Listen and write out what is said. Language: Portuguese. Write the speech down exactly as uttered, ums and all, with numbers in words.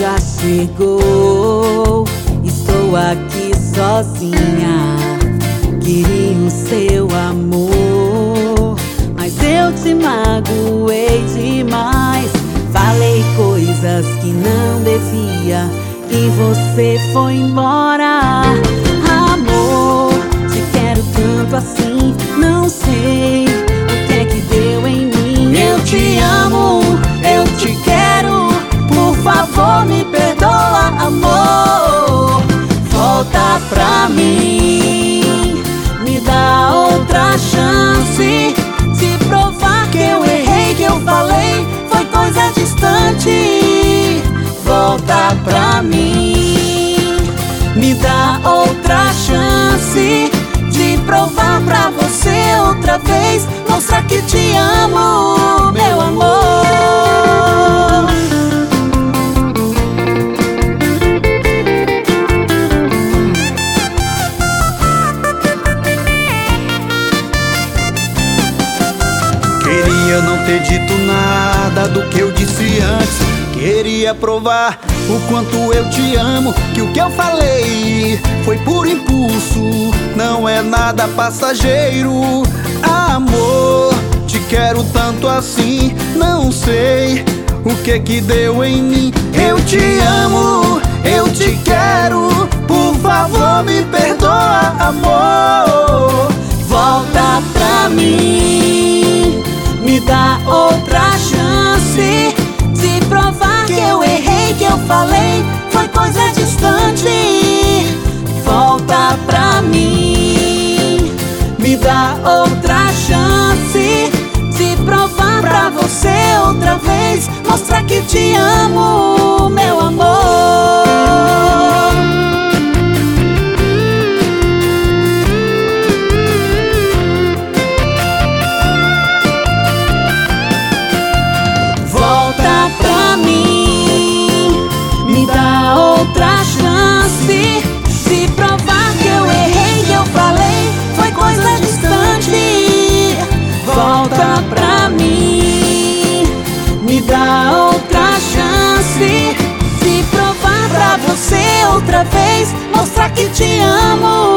já chegou. Estou aqui sozinha, queria o seu amor, mas eu te magoei demais. Falei coisas que não devia e você foi embora. Amor, te quero tanto assim, não sei o que é que deu em mim. Eu te amo, eu te quero, por favor me perdoa, amor. Volta pra mim, me dá outra chance de provar que eu errei, que eu falei foi coisa distante. Volta pra mim, me dá outra chance de provar pra você outra vez, mostrar que te amo, meu amor. Queria não ter dito nada do que eu disse antes. Queria provar o quanto eu te amo, que o que eu falei foi por impulso, não é nada passageiro. Amor, te quero tanto assim, não sei o que que deu em mim. Eu te amo, eu te quero, por favor me perdoa, amor. Volta pra mim, me dá outra chance de provar que eu errei, que eu falei foi coisa distante. Volta pra mim, me dá outra chance de provar pra você outra vez, mostrar que te amo, meu amor. Volta pra mim, me dá outra chance de provar que eu errei, que eu falei foi coisa distante. Volta pra mim, me dá outra chance de provar pra você outra vez, mostrar que te amo.